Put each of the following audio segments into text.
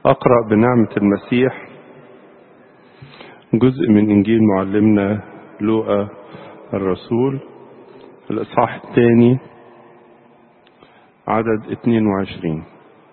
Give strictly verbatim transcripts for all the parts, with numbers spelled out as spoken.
أقرأ بنعمة المسيح جزء من إنجيل معلمنا لوقا الرسول الإصحاح الثاني عدد اثنين وعشرين.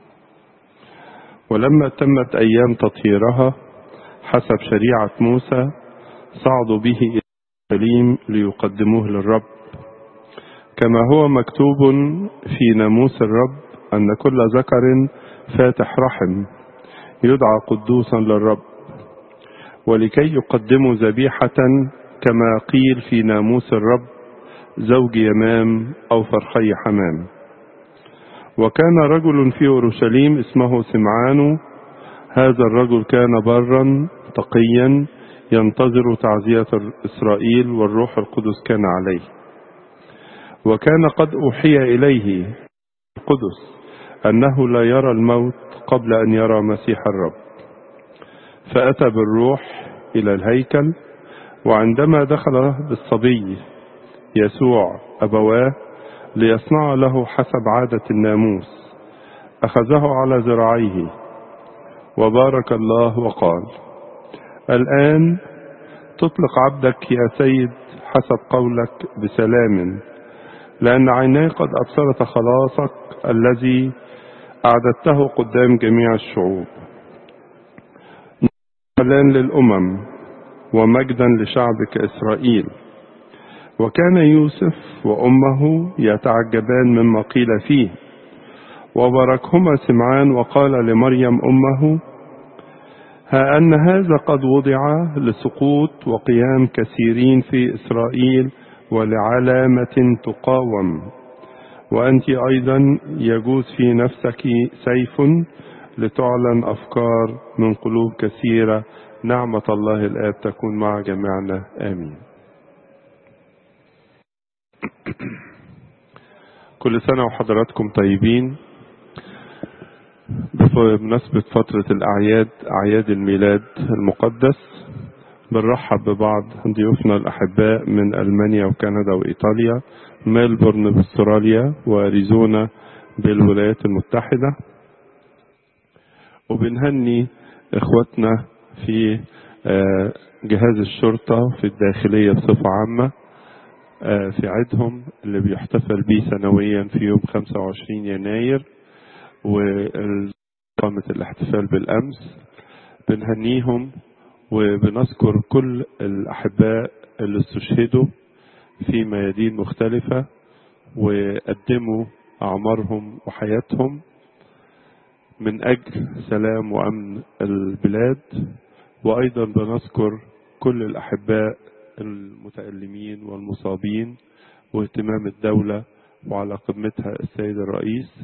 ولما تمت أيام تطهيرها حسب شريعة موسى صعدوا به إلى اورشليم ليقدموه للرب، كما هو مكتوب في ناموس الرب أن كل ذكر فاتح رحم يدعى قدوسا للرب، ولكي يقدموا ذبيحة كما قيل في ناموس الرب زوج يمام أو فرخي حمام. وكان رجل في أورشليم اسمه سمعان، هذا الرجل كان برا تقيا ينتظر تعزية إسرائيل، والروح القدس كان عليه، وكان قد أوحي إليه القدس أنه لا يرى الموت قبل أن يرى مسيح الرب. فأتى بالروح إلى الهيكل، وعندما دخل بالصبي يسوع أبواه ليصنع له حسب عادة الناموس أخذه على ذراعيه وبارك الله وقال: الآن تطلق عبدك يا سيد حسب قولك بسلام، لأن عيني قد أبصرت خلاصك الذي أعددته قدام جميع الشعوب، إعلان للأمم ومجدا لشعبك إسرائيل. وكان يوسف وأمه يتعجبان مما قيل فيه، وباركهما سمعان وقال لمريم أمه: ها أن هذا قد وضع لسقوط وقيام كثيرين في إسرائيل ولعلامة تقاوم، وأنت أيضا يجوز في نفسك سيف لتعلن أفكار من قلوب كثيرة. نعمة الله الآب تكون مع جميعنا، آمين. كل سنة وحضراتكم طيبين. بمناسبة فترة الأعياد، أعياد الميلاد المقدس، بنرحب ببعض ضيوفنا الأحباء من ألمانيا وكندا وإيطاليا، ميلبورن باستراليا، وأريزونا بالولايات المتحدة، وبنهني إخوتنا في جهاز الشرطة في الداخلية بصفة عامة في عيدهم اللي بيحتفل به سنويا في يوم خمسة وعشرين يناير، وقامت الاحتفال بالأمس. بنهنيهم وبنذكر كل الأحباء اللي استشهدوا في ميادين مختلفة وقدموا أعمارهم وحياتهم من أجل سلام وأمن البلاد. وأيضا بنذكر كل الأحباء المتألمين والمصابين واهتمام الدولة وعلى قمتها السيد الرئيس،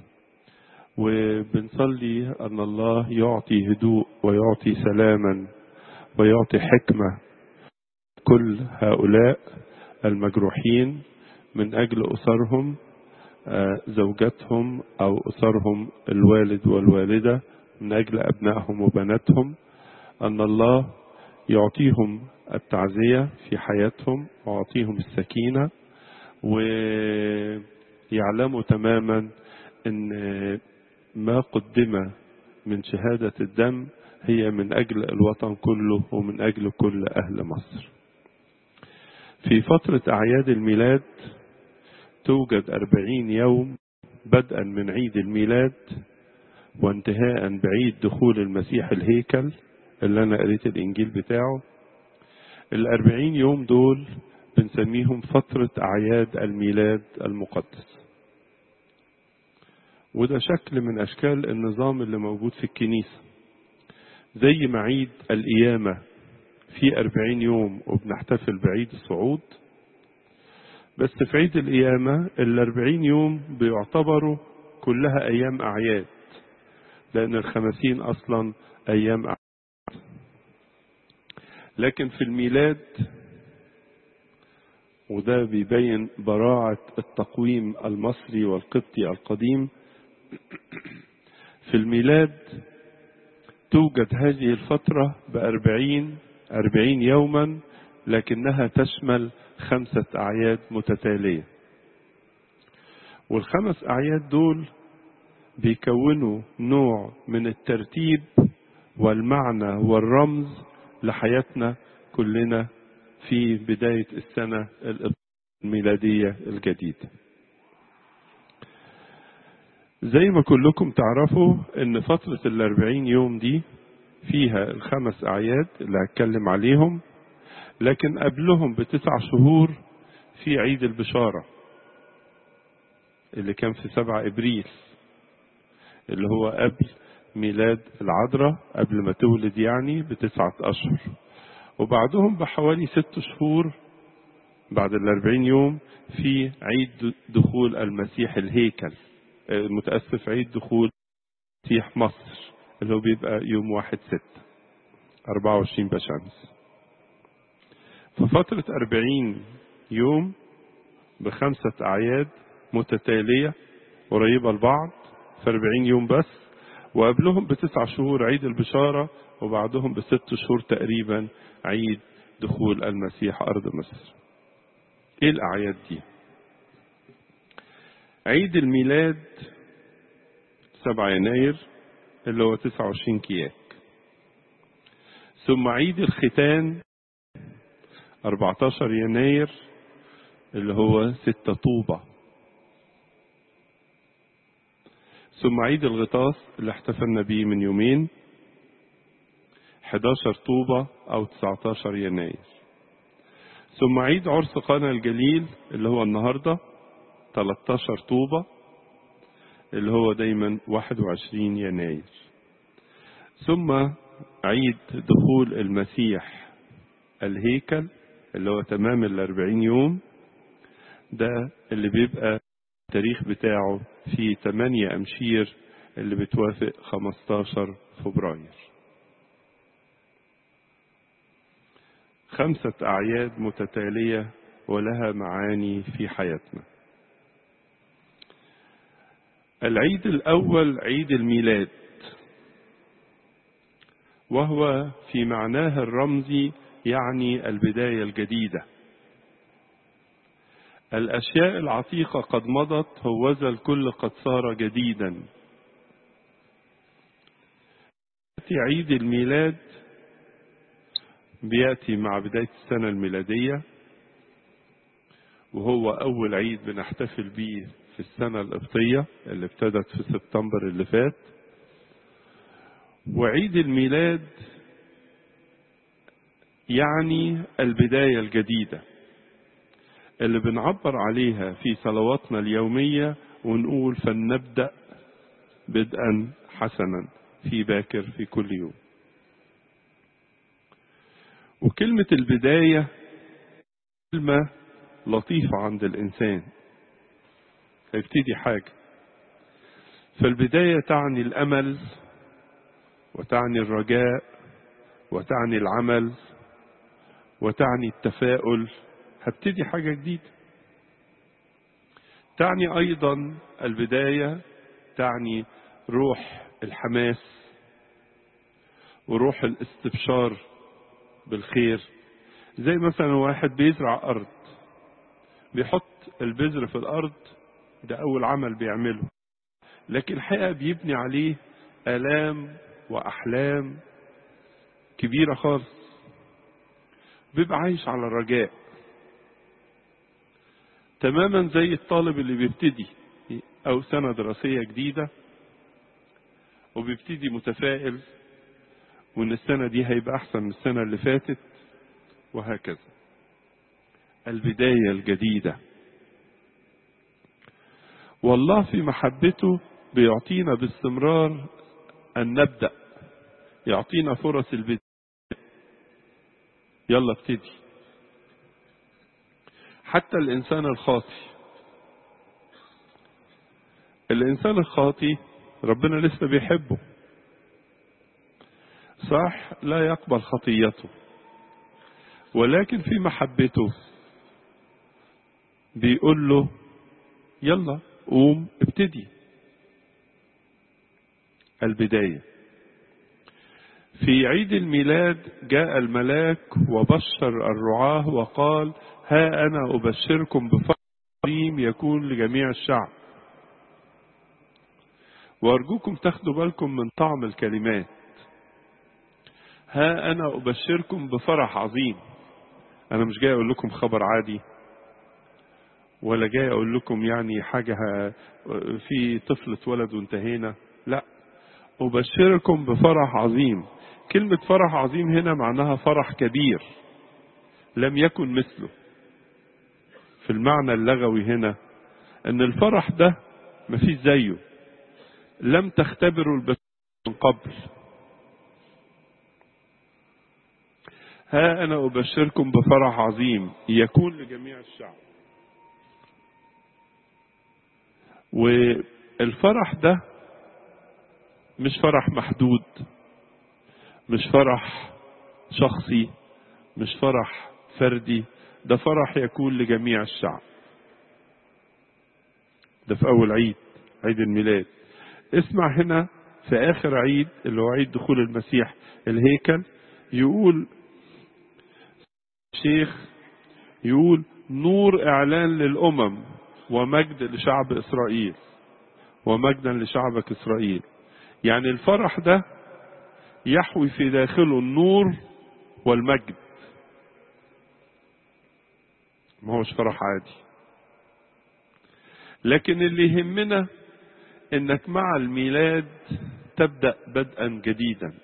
وبنصلي أن الله يعطي هدوء ويعطي سلاما ويعطي حكمة كل هؤلاء المجروحين من أجل أسرهم، زوجاتهم أو أسرهم الوالد والوالدة، من أجل أبنائهم وبناتهم، أن الله يعطيهم التعزية في حياتهم ويعطيهم السكينة، ويعلموا تماما أن ما قدم من شهادة الدم هي من أجل الوطن كله ومن أجل كل أهل مصر. في فترة أعياد الميلاد توجد أربعين يوم بدءا من عيد الميلاد وانتهاء بعيد دخول المسيح الهيكل اللي أنا قريت الإنجيل بتاعه. الأربعين يوم دول بنسميهم فترة أعياد الميلاد المقدس، وده شكل من أشكال النظام اللي موجود في الكنيسة. زي ما عيد القيامة في أربعين يوم وبنحتفل بعيد الصعود، بس في عيد القيامة الأربعين يوم بيعتبروا كلها أيام أعياد، لأن الخمسين أصلا أيام أعياد. لكن في الميلاد، وده بيبين براعة التقويم المصري والقبطي القديم، في الميلاد توجد هذه الفترة بأربعين أربعين يوما، لكنها تشمل خمسة أعياد متتالية. والخمس أعياد دول بيكونوا نوع من الترتيب والمعنى والرمز لحياتنا كلنا في بداية السنة الميلادية الجديدة. زي ما كلكم تعرفوا ان فترة الاربعين يوم دي فيها الخمس اعياد اللي هتكلم عليهم، لكن قبلهم بتسع شهور في عيد البشارة اللي كان في سبعة ابريل، اللي هو قبل ميلاد العذراء، قبل ما تولد يعني بتسعة اشهر. وبعدهم بحوالي ست شهور بعد الاربعين يوم في عيد دخول المسيح الهيكل، متأسف عيد دخول مسيح مصر اللي هو بيبقى يوم واحد ستة أربعة وعشرين بشمس. ففترة أربعين يوم بخمسة أعياد متتالية قريبة لبعض في أربعين يوم بس، وقبلهم بتسع شهور عيد البشارة، وبعدهم بست شهور تقريبا عيد دخول المسيح أرض مصر. إيه الأعياد دي؟ عيد الميلاد سبعة يناير اللي هو تسعة وعشرين كياك، ثم عيد الختان أربعة عشر يناير اللي هو ستة طوبة، ثم عيد الغطاس اللي احتفلنا بيه من يومين أحد عشر طوبة أو تسعة عشر يناير، ثم عيد عرس قانا الجليل اللي هو النهاردة ثلاثة عشر طوبة اللي هو دايما واحد وعشرين يناير، ثم عيد دخول المسيح الهيكل اللي هو تمام الأربعين يوم، ده اللي بيبقى التاريخ بتاعه في ثمانية أمشير اللي بتوافق خمسة عشر فبراير. خمسة أعياد متتالية ولها معاني في حياتنا. العيد الأول عيد الميلاد، وهو في معناه الرمزي يعني البداية الجديدة. الأشياء العتيقة قد مضت، هوذا الكل قد صار جديدا. يأتي عيد الميلاد بيأتي مع بداية السنة الميلادية، وهو أول عيد بنحتفل بيه في السنة القبطية اللي ابتدت في سبتمبر اللي فات. وعيد الميلاد يعني البداية الجديدة اللي بنعبر عليها في صلواتنا اليومية ونقول فلنبدأ بدءا حسنا في باكر في كل يوم. وكلمة البداية كلمة لطيفة عند الإنسان، هيبتدي حاجة، فالبداية تعني الأمل وتعني الرجاء وتعني العمل وتعني التفاؤل، هبتدي حاجة جديدة. تعني أيضا البداية تعني روح الحماس وروح الاستبشار بالخير. زي مثلا واحد بيزرع أرض، بيحط البذر في الأرض، ده أول عمل بيعمله، لكن الحقيقة بيبني عليه آلام وأحلام كبيرة خالص، بيبقى عايش على الرجاء تماما زي الطالب اللي بيبتدي أو سنة دراسية جديدة وبيبتدي متفائل وإن السنة دي هيبقى أحسن من السنة اللي فاتت، وهكذا. البداية الجديدة. والله في محبته بيعطينا باستمرار أن نبدأ، يعطينا فرص البداية. يلا ابتدي. حتى الإنسان الخاطي، الإنسان الخاطي ربنا لسه بيحبه، صح لا يقبل خطيته، ولكن في محبته بيقول له يلا قوم ابتدي. البداية. في عيد الميلاد جاء الملاك وبشر الرعاة وقال ها أنا أبشركم بفرح عظيم يكون لجميع الشعب. وأرجوكم تاخدوا بالكم من طعم الكلمات. ها أنا أبشركم بفرح عظيم. أنا مش جاي أقول لكم خبر عادي، ولا جاي أقول لكم يعني حاجة في طفل اتولد وانتهينا، لا، أبشركم بفرح عظيم. كلمة فرح عظيم هنا معناها فرح كبير لم يكن مثله. في المعنى اللغوي هنا أن الفرح ده مفيش زيه، لم تختبروا البشر من قبل. ها أنا أبشركم بفرح عظيم يكون لجميع الشعب. والفرح ده مش فرح محدود، مش فرح شخصي، مش فرح فردي، ده فرح يكون لجميع الشعب. ده في أول عيد، عيد الميلاد. اسمع هنا في آخر عيد اللي هو عيد دخول المسيح الهيكل، يقول شيخ، يقول نور إعلان للأمم ومجد لشعب إسرائيل، ومجدا لشعبك إسرائيل. يعني الفرح ده يحوي في داخله النور والمجد، ما هوش فرح عادي. لكن اللي يهمنا انك مع الميلاد تبدأ بدءا جديدا،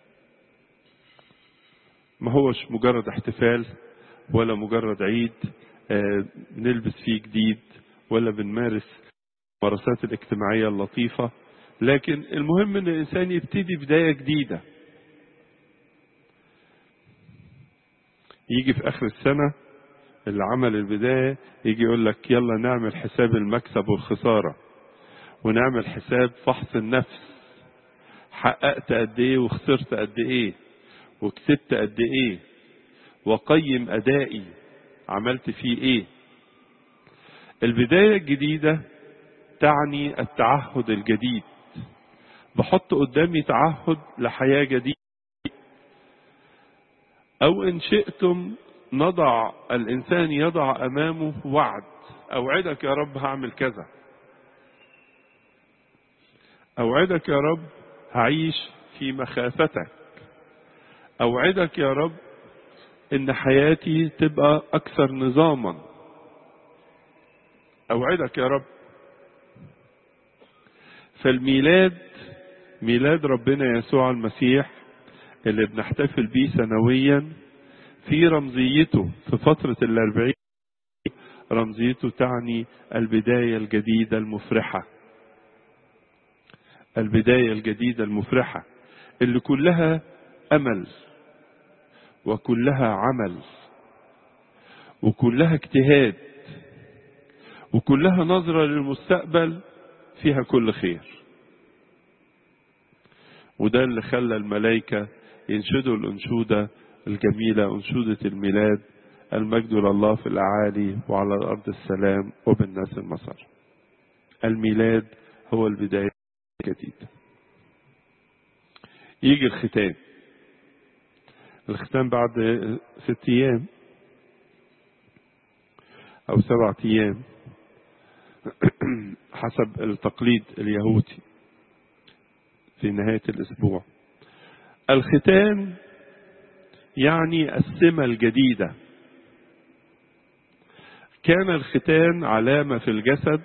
ما هوش مجرد احتفال ولا مجرد عيد آه نلبس فيه جديد ولا بنمارس الممارسات الاجتماعية اللطيفة، لكن المهم ان الانسان يبتدي بداية جديدة. يجي في اخر السنة اللي عمل البداية يجي يقول لك يلا نعمل حساب المكسب والخسارة، ونعمل حساب فحص النفس، حققت قد ايه وخسرت قد ايه وكسبت قد ايه، وقيم ادائي عملت فيه ايه. البداية الجديدة تعني التعهد الجديد. بحط قدامي تعهد لحياة جديدة، او ان شئتم نضع الانسان يضع امامه وعد، اوعدك يا رب هعمل كذا، اوعدك يا رب هعيش في مخافتك، اوعدك يا رب ان حياتي تبقى اكثر نظاما، اوعدك يا رب. فالميلاد، ميلاد ربنا يسوع المسيح اللي بنحتفل بيه سنويا، في رمزيته في فترة الأربعين، رمزيته تعني البداية الجديدة المفرحة، البداية الجديدة المفرحة اللي كلها أمل وكلها عمل وكلها اجتهاد وكلها نظرة للمستقبل فيها كل خير. وده اللي خلى الملائكة ينشدوا الأنشودة الجميلة، أنشودة الميلاد: المجد لله في الأعالي وعلى الأرض السلام وبالناس المسار. الميلاد هو البداية الجديدة. يجي الختام. الختام بعد ست أيام أو سبعة أيام حسب التقليد اليهودي في نهاية الأسبوع. الختان يعني السمة الجديدة. كان الختان علامة في الجسد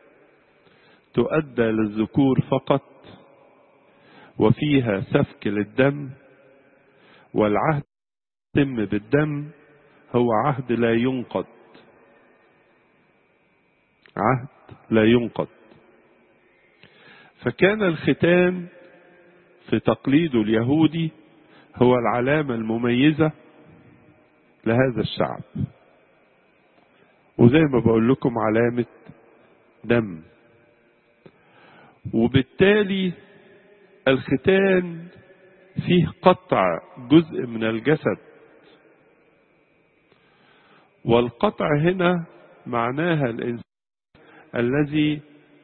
تؤدى للذكور فقط، وفيها سفك للدم، والعهد يتم بالدم، هو عهد لا ينقض، عهد لا ينقض. فكان الختان في تقليده اليهودي هو العلامة المميزة لهذا الشعب، وزي ما بقول لكم علامة دم. وبالتالي الختان فيه قطع جزء من الجسد، والقطع هنا معناها الإنسان الذي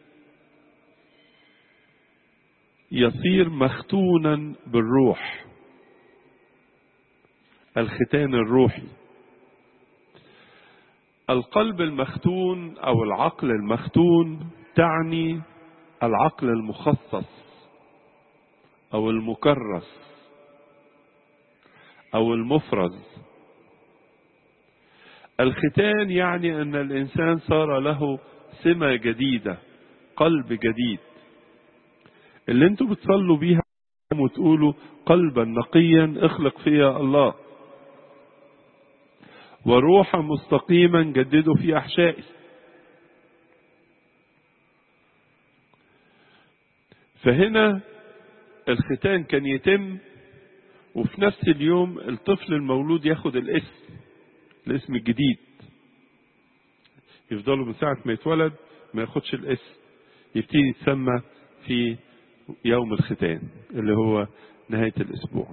يصير مختونا بالروح، الختان الروحي. القلب المختون أو العقل المختون تعني العقل المخصص أو المكرس. أو المفرز. الختان يعني أن الإنسان صار له سمة جديدة، قلب جديد، اللي انتوا بتصلوا بيها وتقولوا قلبا نقيا اخلق فيها الله، وروحا مستقيما جددوا في أحشائي. فهنا الختان كان يتم وفي نفس اليوم الطفل المولود ياخد الاسم الاسم الجديد. يفضلوا من ساعة ما يتولد ما ياخدش الاسم، يبتدي يتسمى في يوم الختان اللي هو نهاية الأسبوع.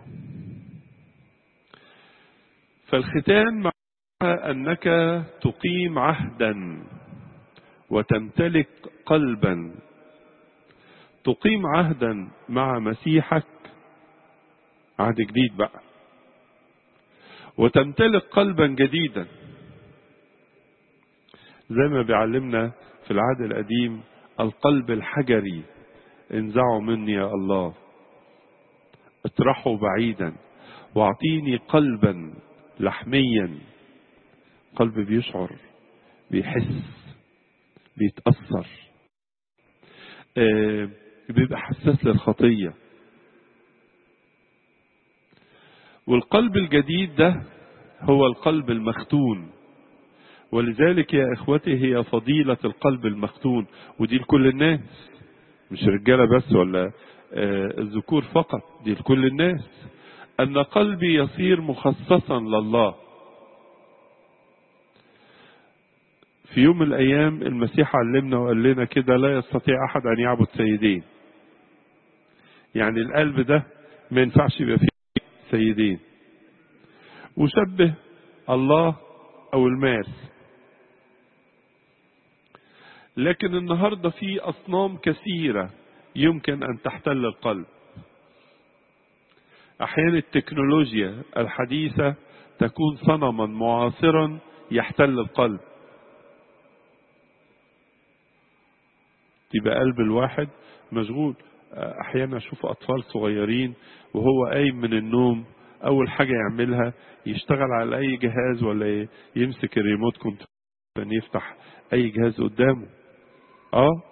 فالختان معناها أنك تقيم عهدا وتمتلك قلبا، تقيم عهدا مع مسيحك، عهد جديد بقى، وتمتلك قلبا جديدا. زي ما بيعلمنا في العهد القديم القلب الحجري انزعه مني يا الله، اطرحه بعيدا واعطيني قلبا لحميا، قلب بيشعر بيحس بيتأثر، آه بيبقى حساس للخطية. والقلب الجديد ده هو القلب المختون، ولذلك يا اخوتي هي فضيلة القلب المختون، ودي لكل الناس، مش رجالة بس ولا آه الذكور فقط، دي لكل الناس، ان قلبي يصير مخصصا لله. في يوم من الايام المسيح علمنا وقال لنا كده: لا يستطيع احد ان يعبد سيدين. يعني القلب ده ما ينفعش يبقى فيه سيدين، وشبه الله او المال. لكن النهاردة في اصنام كثيرة يمكن ان تحتل القلب. احيانا التكنولوجيا الحديثة تكون صنما معاصرا يحتل القلب، يبقى قلب الواحد مشغول. احيانا اشوف اطفال صغيرين وهو قايم من النوم اول حاجة يعملها يشتغل على اي جهاز ولا يمسك الريموت كنترول عشان يفتح اي جهاز قدامه. اه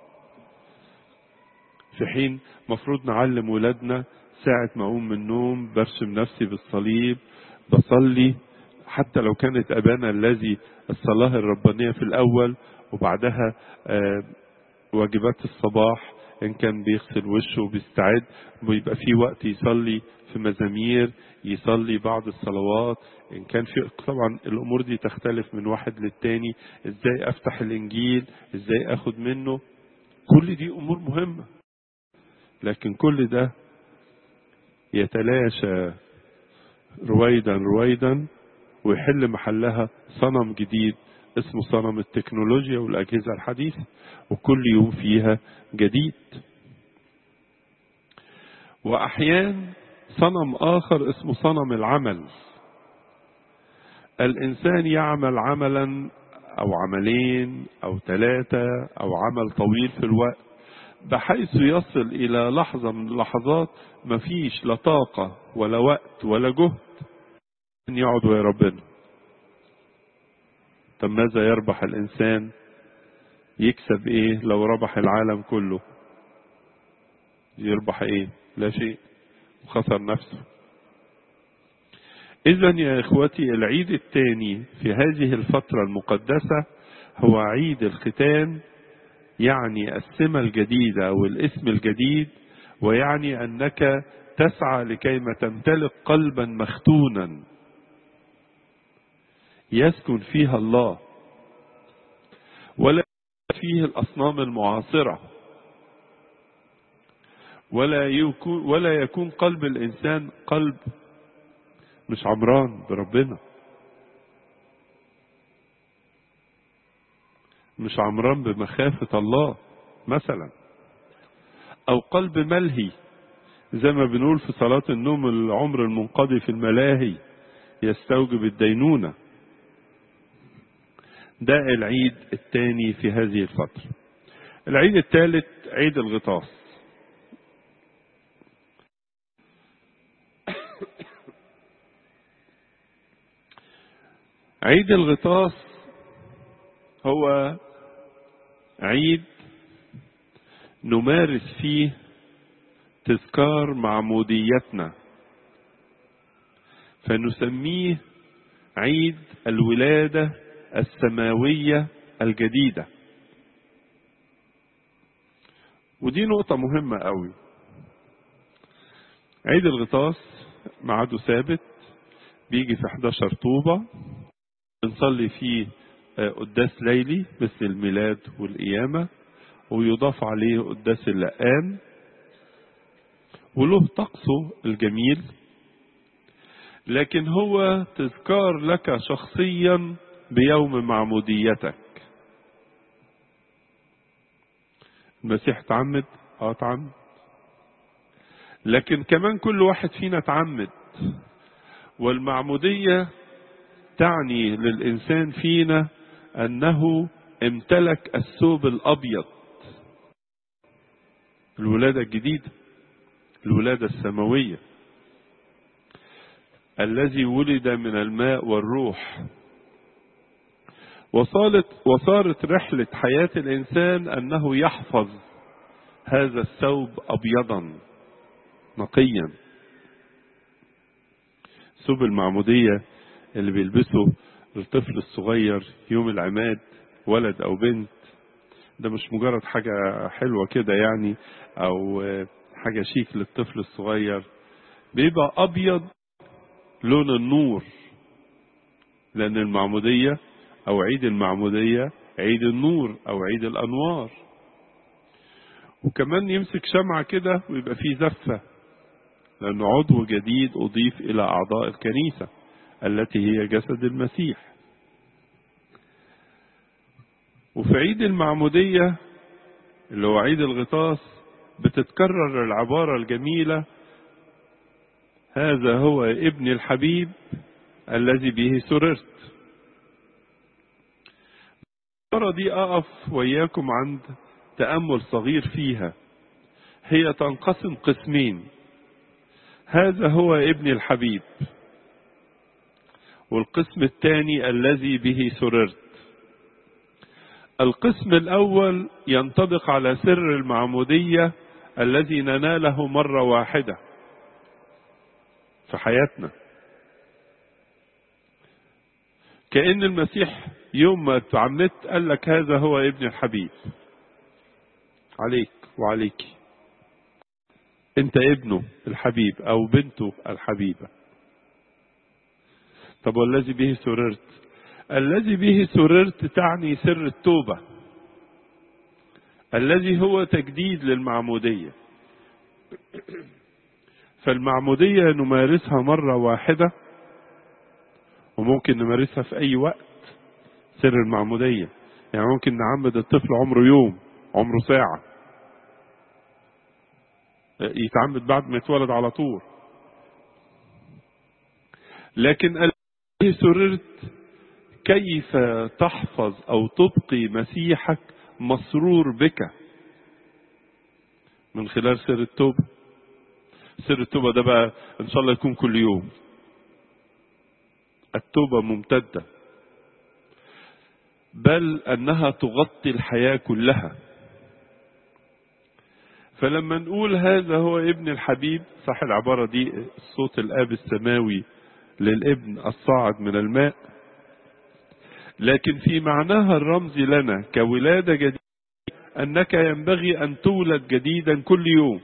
في حين مفروض نعلم ولادنا ساعة ما اقوم من النوم برسم نفسي بالصليب، بصلي، حتى لو كانت ابانا الذي الصلاة الربانية في الاول، وبعدها آه واجبات الصباح ان كان بيغسل وشه وبيستعد ويبقى في وقت يصلي في مزامير، يصلي بعض الصلوات ان كان في. طبعا الامور دي تختلف من واحد للتاني، ازاي افتح الانجيل، ازاي اخد منه، كل دي امور مهمة. لكن كل ده يتلاشى رويدا رويدا ويحل محلها صنم جديد اسمه صنم التكنولوجيا والأجهزة الحديثة، وكل يوم فيها جديد. وأحيان صنم آخر اسمه صنم العمل. الإنسان يعمل عملا أو عملين أو ثلاثة أو عمل طويل في الوقت، بحيث يصل إلى لحظة من اللحظات مفيش لا طاقة ولا وقت ولا جهد أن يقعد ويا ربنا. طب ماذا يربح الإنسان؟ يكسب إيه لو ربح العالم كله؟ يربح إيه؟ لا شيء، وخسر نفسه. إذا يا إخوتي العيد الثاني في هذه الفترة المقدسة هو عيد الختان، يعني السمة الجديدة والاسم الجديد، ويعني أنك تسعى لكيما تمتلك قلبا مختونا يسكن فيها الله، ولا فيه الأصنام المعاصرة، ولا يكون ولا يكون قلب الإنسان قلب مش عمران بربنا، مش عمران بمخافة الله مثلا، أو قلب ملهي زي ما بنقول في صلاة النوم: العمر المنقضي في الملاهي يستوجب الدينونة. ده العيد الثاني في هذه الفترة. العيد الثالث عيد الغطاس. عيد الغطاس هو عيد نمارس فيه تذكار معموديتنا، فنسميه عيد الولادة السماوية الجديدة. ودي نقطة مهمة قوي. عيد الغطاس ميعاده ثابت، بيجي في حداشر طوبة، بنصلي فيه قداس ليلي مثل الميلاد والقيامة، ويضاف عليه قداس اللقان، وله طقسه الجميل. لكن هو تذكار لك شخصيا بيوم معموديتك. المسيح تعمد، اه تعمد، لكن كمان كل واحد فينا تعمد. والمعمودية تعني للإنسان فينا أنه امتلك الثوب الأبيض، الولادة الجديدة، الولادة السماوية، الذي ولد من الماء والروح. وصارت وصارت رحلة حياة الإنسان أنه يحفظ هذا الثوب أبيضا نقيا. ثوب المعمودية اللي بيلبسه الطفل الصغير يوم العماد، ولد أو بنت، ده مش مجرد حاجة حلوة كده يعني أو حاجة شيك للطفل الصغير، بيبقى أبيض لون النور، لأن المعمودية أو عيد المعمودية عيد النور أو عيد الأنوار. وكمان يمسك شمعة كده ويبقى فيه زفة، لأنه عضو جديد أضيف إلى أعضاء الكنيسة التي هي جسد المسيح. وفي عيد المعمودية اللي هو عيد الغطاس بتتكرر العبارة الجميلة: هذا هو ابن الحبيب الذي به سررت. العبارة دي أقف وإياكم عند تأمل صغير فيها. هي تنقسم قسمين: هذا هو ابن الحبيب، والقسم الثاني الذي به سررت. القسم الأول ينطبق على سر المعمودية الذي نناله مرة واحدة في حياتنا، كأن المسيح يوم ما تعمدت قال لك هذا هو ابن الحبيب، عليك وعليك، انت ابنه الحبيب او بنته الحبيبة. طب والذي به سررت؟ الذي به سررت تعني سر التوبة الذي هو تجديد للمعمودية. فالمعمودية نمارسها مرة واحدة، وممكن نمارسها في أي وقت. سر المعمودية يعني ممكن نعمد الطفل عمره يوم، عمره ساعة، يتعمد بعد ما يتولد على طول. لكن الذي سررت كيف تحفظ أو تبقي مسيحك مسرور بك من خلال سر التوبة. سر التوبة ده بقى إن شاء الله يكون كل يوم. التوبة ممتدة، بل أنها تغطي الحياة كلها. فلما نقول هذا هو ابن الحبيب، صح العبارة دي صوت الآب السماوي للابن الصاعد من الماء، لكن في معناها الرمزي لنا كولادة جديدة أنك ينبغي أن تولد جديدا كل يوم.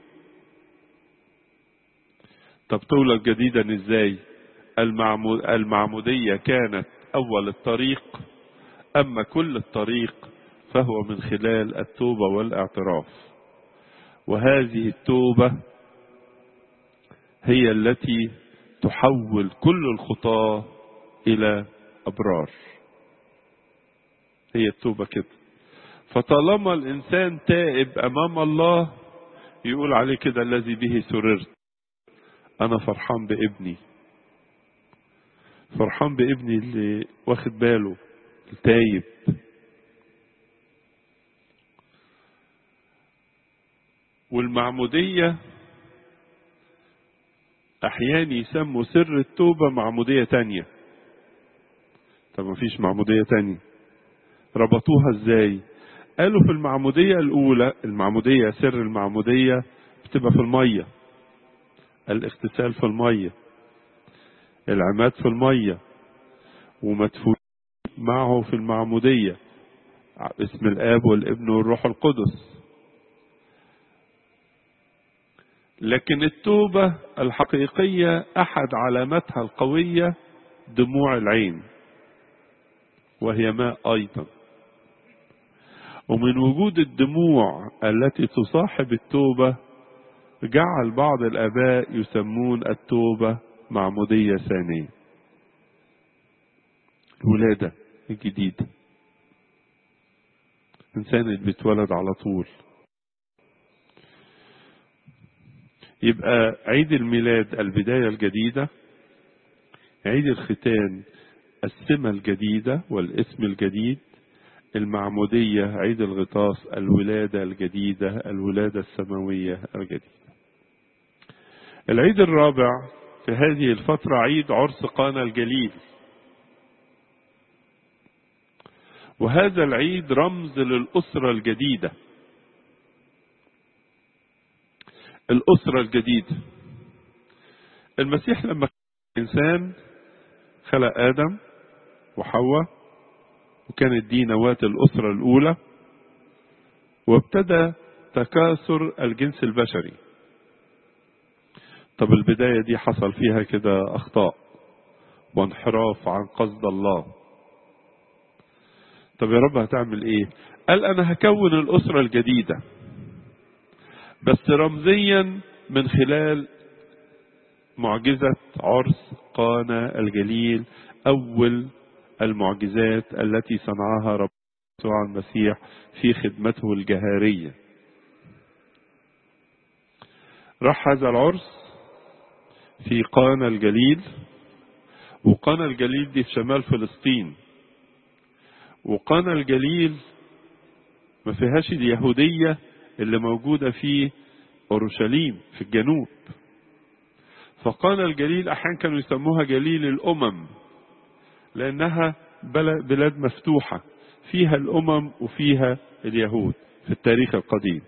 طب تولد جديدا إزاي؟ المعمودية كانت أول الطريق، أما كل الطريق فهو من خلال التوبة والاعتراف. وهذه التوبة هي التي تحول كل الخطاة إلى أبرار. هي التوبة كده. فطالما الإنسان تائب أمام الله يقول عليه كده الذي به سررت. أنا فرحان بابني، فرحان بابني اللي واخد باله، التايب. والمعمودية أحيانا يسموا سر التوبة معمودية تانية، طب ما فيش معمودية تانية. ربطوها ازاي؟ قالوا في المعمودية الأولى، المعمودية سر المعمودية بتبقى في المية، الاغتسال في المية، العماد في المية، ومدفون معه في المعمودية اسم الآب والابن والروح القدس. لكن التوبة الحقيقية أحد علاماتها القوية دموع العين، وهي ماء أيضا. ومن وجود الدموع التي تصاحب التوبة جعل بعض الآباء يسمون التوبة معمودية ثانية، الولادة الجديدة، إنسان اللي بيتولد على طول. يبقى عيد الميلاد البداية الجديدة، عيد الختان السمة الجديدة والاسم الجديد، المعمودية عيد الغطاس الولادة الجديدة، الولادة السماوية الجديدة. العيد الرابع في هذه الفترة عيد عرس قانا الجليل، وهذا العيد رمز للأسرة الجديدة. الأسرة الجديدة، المسيح لما كان إنسان خلق آدم وحواء، وكانت دي نواة الأسرة الأولى، وابتدى تكاثر الجنس البشري. طب البداية دي حصل فيها كده أخطاء وانحراف عن قصد الله. طب يا رب هتعمل ايه؟ قال انا هكون الأسرة الجديدة، بس رمزيا من خلال معجزة عرس قانا الجليل، أول المعجزات التي صنعها رب يسوع المسيح في خدمته الجهارية. راح هذا العرس في قانا الجليل، وقانا الجليل دي في شمال فلسطين، وقانا الجليل ما فيهاش اليهودية اللي موجودة في أورشليم في الجنوب. فقانا الجليل أحيانا كانوا يسموها جليل الأمم، لأنها بلاد مفتوحة فيها الأمم وفيها اليهود في التاريخ القديم.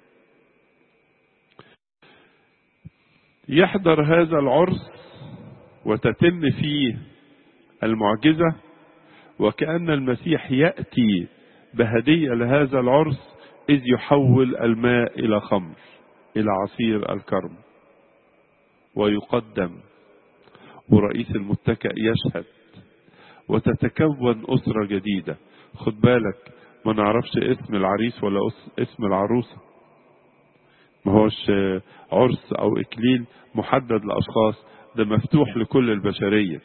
يحضر هذا العرس وتتم فيه المعجزة، وكأن المسيح يأتي بهدية لهذا العرس، إذ يحول الماء إلى خمر، إلى عصير الكرم، ويقدم، ورئيس المتكأ يشهد، وتتكون أسرة جديدة. خد بالك ما نعرفش اسم العريس ولا اسم العروسة، ما هوش عرس أو إكليل محدد لأشخاص، ده مفتوح لكل البشرية.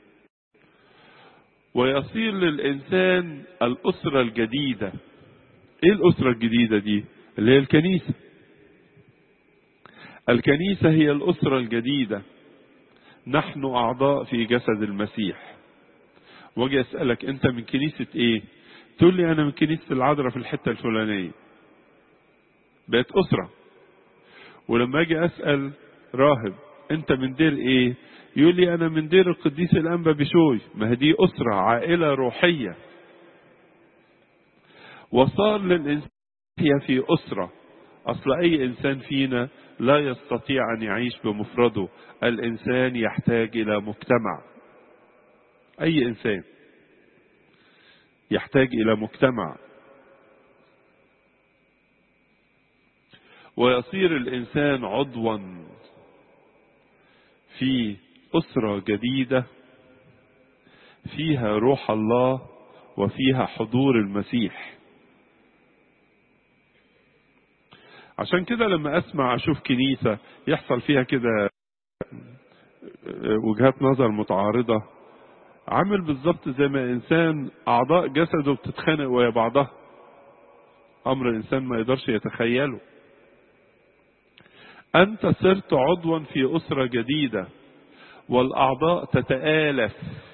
ويصير للإنسان الأسرة الجديدة. إيه الأسرة الجديدة دي؟ اللي هي الكنيسة. الكنيسة هي الأسرة الجديدة، نحن أعضاء في جسد المسيح. واجي أسألك أنت من كنيسة إيه؟ تقول لي أنا من كنيسة العذراء في الحتة الفلانية. بقت أسرة. ولما أجي أسأل راهب أنت من دير إيه؟ يقول لي أنا من دير القديس الأنبا بشوي. ما هي دي أسرة، عائلة روحية. وصار للإنسان في أسرة. أصل أي إنسان فينا لا يستطيع أن يعيش بمفرده، الإنسان يحتاج إلى مجتمع. أي إنسان يحتاج إلى مجتمع، ويصير الإنسان عضوا في أسرة جديدة فيها روح الله وفيها حضور المسيح. عشان كده لما أسمع أشوف كنيسة يحصل فيها كده وجهات نظر متعارضة، عامل بالظبط زي ما إنسان أعضاء جسده بتتخانق ويا بعضها، أمر الإنسان ما يقدرش يتخيله. أنت صرت عضوا في أسرة جديدة، والأعضاء تتآلف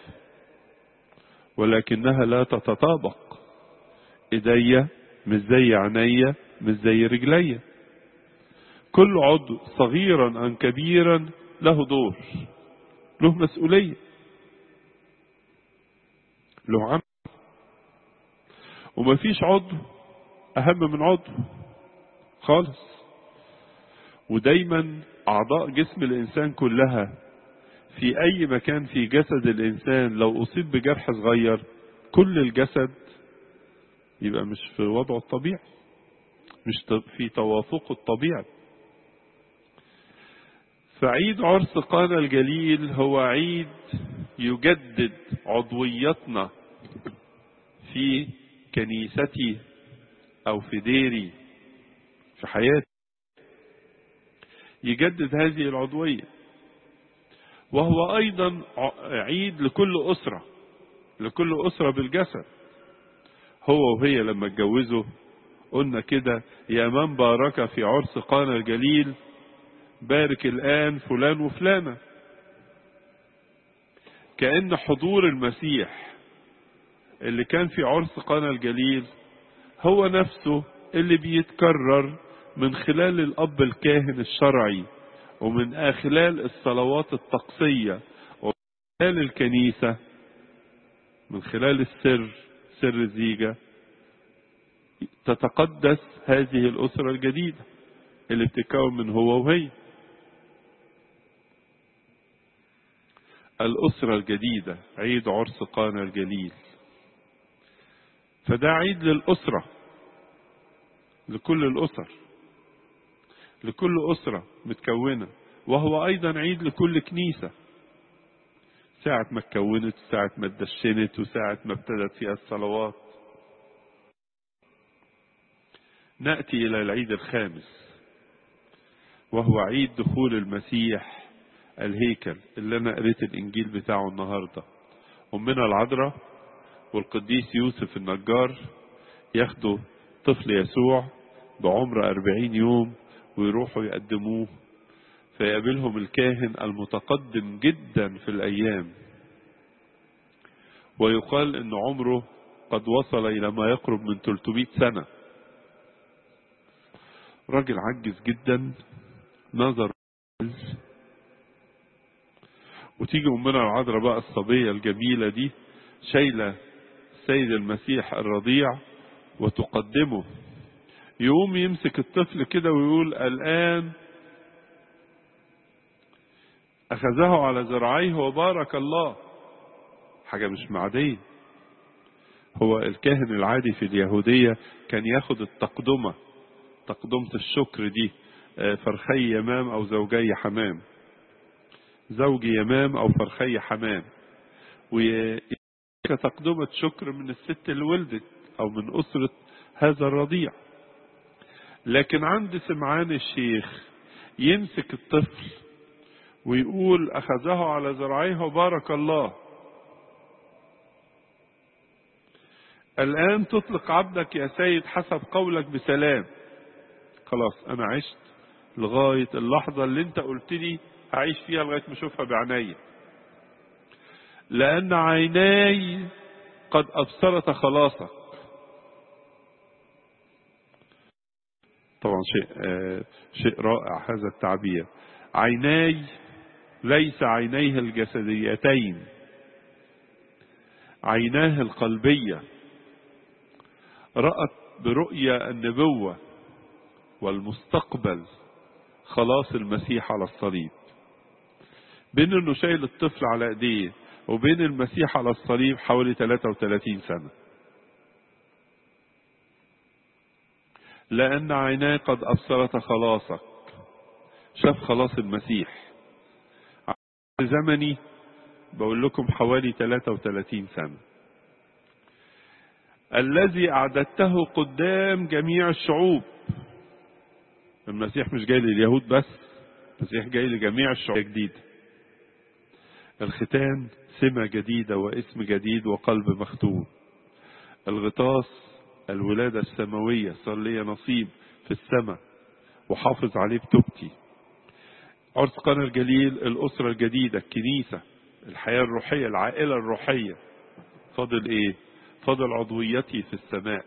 ولكنها لا تتطابق. إيديا مش زي عينيا مش زي رجليا. كل عضو صغيرا أم كبيرا له دور، له مسؤولية. له عمل، ومفيش عضو أهم من عضو خالص. ودايما أعضاء جسم الإنسان كلها في أي مكان في جسد الإنسان لو أصيب بجرح صغير كل الجسد يبقى مش في وضعه الطبيعي، مش في توافقه الطبيعي. فعيد عرس قانا الجليل هو عيد يجدد عضويتنا في كنيستي أو في ديري في حياتي، يجدد هذه العضوية. وهو أيضا عيد لكل أسرة، لكل أسرة بالجسد. هو وهي لما اتجوزوا قلنا كده: يا من بارك في عرس قانا الجليل بارك الآن فلان وفلانة. كأن حضور المسيح اللي كان في عرس قانا الجليل هو نفسه اللي بيتكرر من خلال الأب الكاهن الشرعي، ومن خلال الصلوات الطقسية، ومن خلال الكنيسة، من خلال السر، سر الزيجة، تتقدس هذه الأسرة الجديدة اللي بتتكون من هو وهي. الأسرة الجديدة عيد عرس قانا الجليل. فده عيد للأسرة، لكل الأسر، لكل أسرة متكونة. وهو أيضا عيد لكل كنيسة، ساعة ما اتكونت وساعة ما اتدشنت وساعة ما ابتدت فيها الصلوات. نأتي إلى العيد الخامس وهو عيد دخول المسيح الهيكل، اللي أنا قريت الإنجيل بتاعه النهاردة. أمنا العذراء والقديس يوسف النجار ياخدوا طفل يسوع بعمر أربعين يوم ويروحوا يقدموه، فيقابلهم الكاهن المتقدم جدا في الأيام، ويقال إن عمره قد وصل إلى ما يقرب من ثلاثمائة سنة. راجل عجز جدا، نظر. وتيجي أمنا العذراء بقى الصبية الجميلة دي شايلة السيد المسيح الرضيع وتقدمه. يقوم يمسك الطفل كده ويقول: الآن أخذه على ذراعيه وبارك الله. حاجة مش معدية. هو الكاهن العادي في اليهودية كان ياخد التقدمة، تقدمة الشكر دي، فرخي يمام أو زوجي حمام، زوج يمام أو فرخي حمام، وكتقدمة شكر من الست اللي ولدت أو من أسرة هذا الرضيع. لكن عند سمعان الشيخ يمسك الطفل ويقول: أخذه على ذراعيه وبارك الله. الآن تطلق عبدك يا سيد حسب قولك بسلام. خلاص أنا عشت لغاية اللحظة اللي أنت قلت لي هعيش فيها لغاية ما أشوفها بعيني، لأن عيناي قد أبصرت خلاصك. طبعا شيء آه شيء رائع هذا التعبير. عيناي ليس عينيه الجسديتين، عيناه القلبية رأت برؤية النبوة والمستقبل خلاص المسيح على الصليب. بين انه شايل الطفل على ايديه وبين المسيح على الصليب حوالي ثلاثة وثلاثين سنة، لأن عيناه قد أبصرت خلاصك. شاف خلاص المسيح. زمني بقول لكم حوالي ثلاثة وثلاثين سنة. الذي أعددته قدام جميع الشعوب. المسيح مش جاي لليهود بس، المسيح جاي لجميع الشعوب جديد. الختان سمة جديدة واسم جديد وقلب مختون. الغطاس الولادة السماوية، صار لي نصيب في السماء وحافظ عليه بتوبتي. عرس قانا الجليل الأسرة الجديدة، الكنيسة، الحياة الروحية، العائلة الروحية. فاضل ايه؟ فاضل عضويتي في السماء.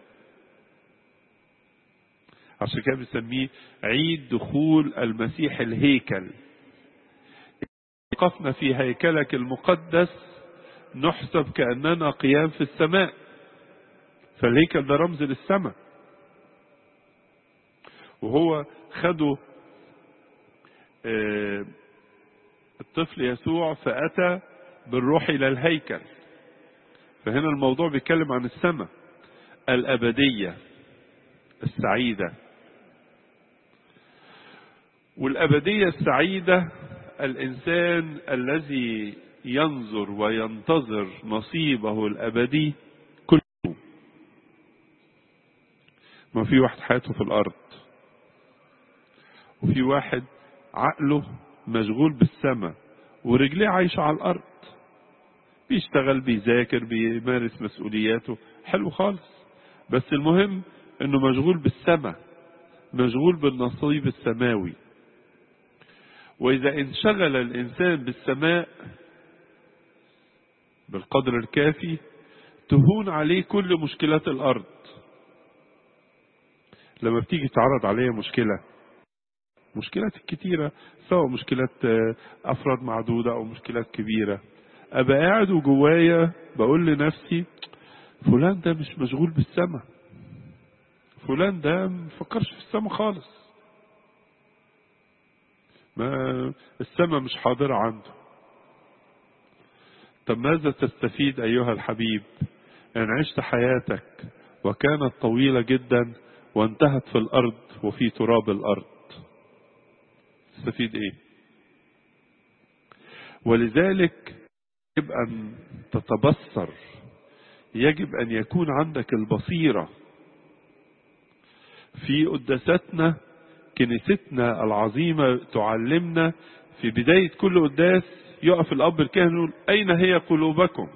عشان كده بنسميه عيد دخول المسيح الهيكل. وقفنا في هيكلك المقدس نحسب كأننا قيام في السماء، فالهيكل ده رمز للسماء. وهو خدوا الطفل يسوع فأتى بالروح إلى الهيكل، فهنا الموضوع بيتكلم عن السماء الأبدية السعيدة. والأبدية السعيدة الإنسان الذي ينظر وينتظر نصيبه الأبدي كله. ما في واحد حياته في الأرض، وفي واحد عقله مشغول بالسماء ورجليه عايشة على الأرض، بيشتغل بيذاكر بيمارس مسؤولياته، حلو خالص، بس المهم انه مشغول بالسماء، مشغول بالنصيب السماوي. وإذا انشغل الإنسان بالسماء بالقدر الكافي تهون عليه كل مشكلات الأرض. لما بتيجي تعرض عليه مشكلة، مشكلات كتيرة، سواء مشكلات أفراد معدودة أو مشكلات كبيرة، أبقى قاعد وجوايا بقول لنفسي فلان ده مش مشغول بالسماء، فلان ده مفكرش في السماء خالص، ما السماء مش حاضرة عنده. طب ماذا تستفيد أيها الحبيب إن عشت حياتك وكانت طويلة جدا وانتهت في الأرض وفي تراب الأرض؟ تستفيد إيه؟ ولذلك يجب أن تتبصر، يجب أن يكون عندك البصيرة. في قداستنا كنيستنا العظيمة تعلمنا في بداية كل قداس يقف الأب الكاهن يقول أين هي قلوبكم؟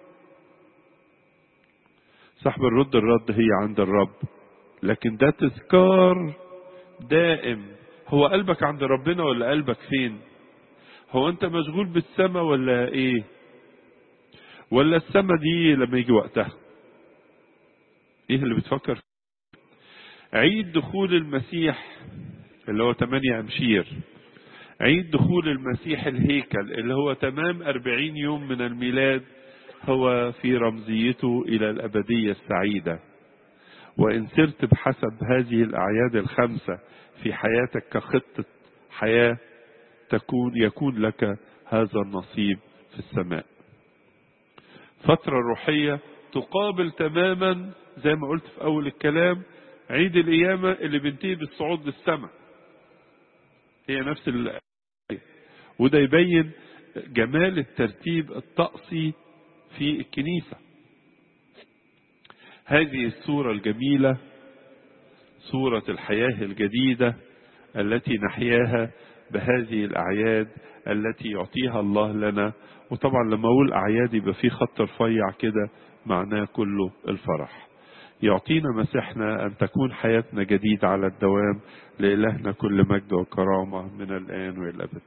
صاحب الرد الرد هي عند الرب، لكن ده تذكار دائم. هو قلبك عند ربنا ولا قلبك فين؟ هو أنت مشغول بالسماء ولا إيه؟ ولا السماء دي لما يجي وقتها؟ إيه اللي بتفكر؟ عيد دخول المسيح اللي هو ثمانية أمشير، عيد دخول المسيح الهيكل اللي هو تمام أربعين يوم من الميلاد، هو في رمزيته إلى الأبدية السعيدة. وإن سرت بحسب هذه الأعياد الخمسة في حياتك كخطة حياة تكون يكون لك هذا النصيب في السماء. فترة روحية تقابل تماما زي ما قلت في أول الكلام عيد القيامة اللي بينتهي بالصعود للسماء، هي نفس الآية. وده يبين جمال الترتيب الطقسي في الكنيسة. هذه الصورة الجميلة صورة الحياة الجديدة التي نحياها بهذه الأعياد التي يعطيها الله لنا. وطبعا لما أقول أعياد يبقى في خط رفيع كده معناه كله الفرح. يعطينا مسيحنا أن تكون حياتنا جديدة على الدوام. لإلهنا كل مجد وكرامة من الآن وإلى الأبد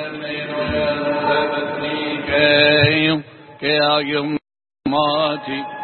آمين.